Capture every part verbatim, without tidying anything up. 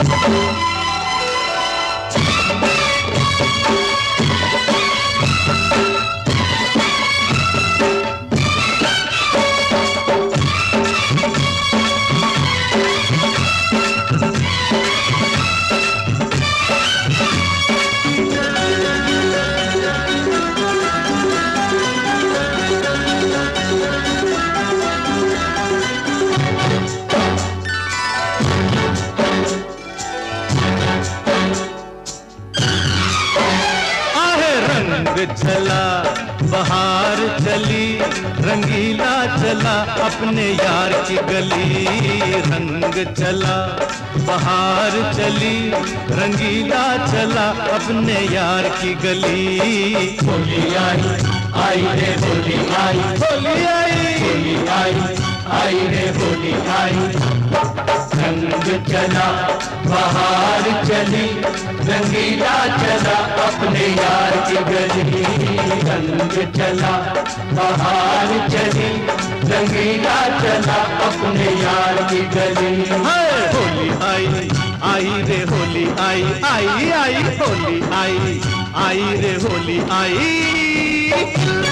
चला बहार चली, रंगीला चला अपने यार की गली। रंग चला बहार चली, रंगीला चला अपने यार की गली। होली आई आई रे होली आई, होली आई होली आई आई रे होली आई। रंग चला बहार चली, रंगीला चला अपने यार की गली। रंग चला बहार चली, रंगीला चला अपने यार की गली। होली आई आई रे होली आई, आई आई होली आई, आई रे होली आई।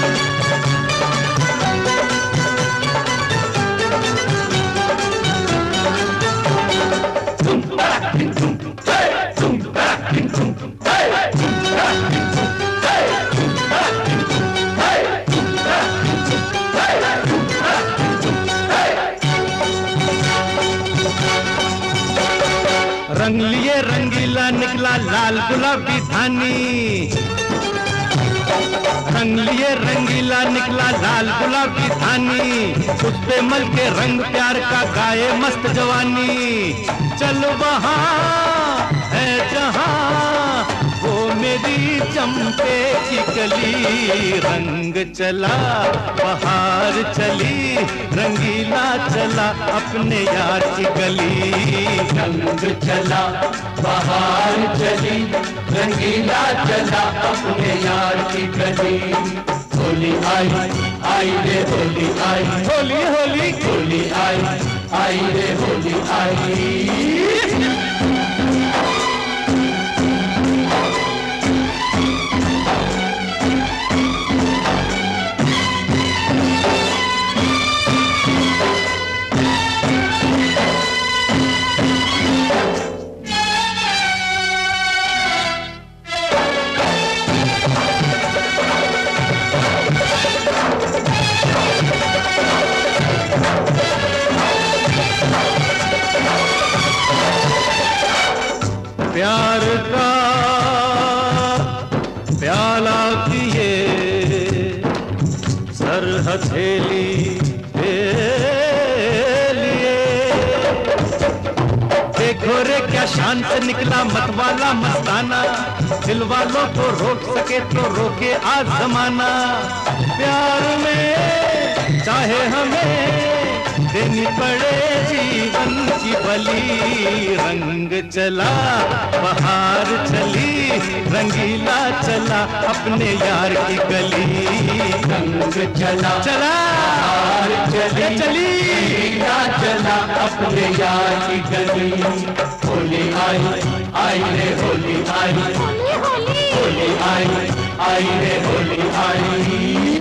रंग लिए रंगीला निकला लाल गुलाबी धानी। रंग लिए रंगीला निकला लाल गुलाबी धानी, उस पे मल के रंग प्यार का गाए मस्त जवानी। चल वहाँ है जहाँ वो मेरी चंपे की कली। रंग चला बहार चली, रंगीला चला अपने यार की गली। रंग चला बहार चली, रंगीला चला अपने यार की गली। होली आई आई रे होली आई, होली होली होली आई आई रे होली आई। प्यार का प्याला पिए, सर हथेली पे लिए। देखो रे क्या शान से निकला मतवाला मस्ताना, दिल वालों को रोक सके तो रोके आज जमाना। प्यार में चाहे हमें देनी पड़े जीवन की बलि। रंग चला बहार चली, रंगीला चला अपने यार की गली। रंग चला चला बहार चली चली, रंगीला चला अपने यार की गली। होली आई आई रे होली आई, होली आई आई रे होली आई।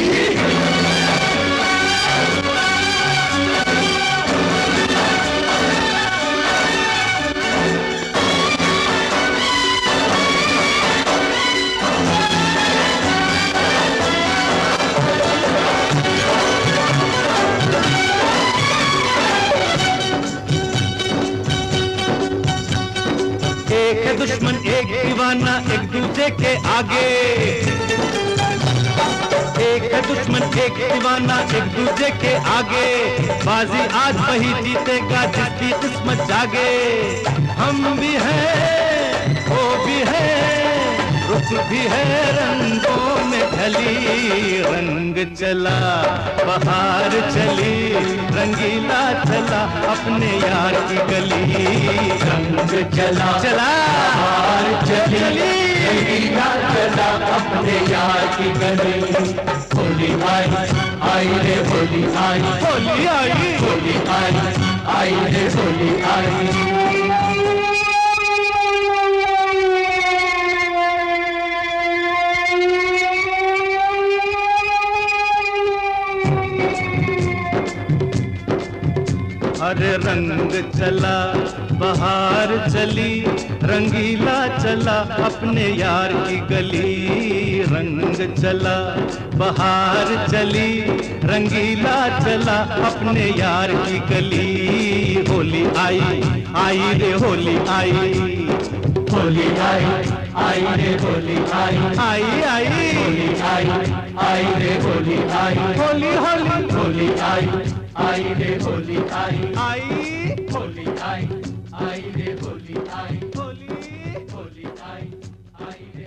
एक है दुश्मन एक दीवाना एक दूसरे के आगे। एक है दुश्मन एक दीवाना एक दूसरे के आगे। बाजी आज वही जीतेगा जिसकी किस्मत जागे। हम भी हैं वो भी है, रुख भी है रंगों में ढली। रंग चला बहार चली, रंगीला चला अपने यार की गली। रंग चला चला बहार चली, रंगीला चला अपने यार की गली। होली आई आई रे होली आई, होली आई होली आई आई रे होली आई। चला बहार चली, रंगीला चला अपने यार की गली। रंग चला बहार चली, रंगीला चला अपने यार की गली। होली आई आई रे होली आई, होली आई आई रे होली आई, आई आई होली आई आई रे होली आई, होली होली होली आई आई रे होली आई, आई होली आई आई रे होली आई, होली होली आई आई रे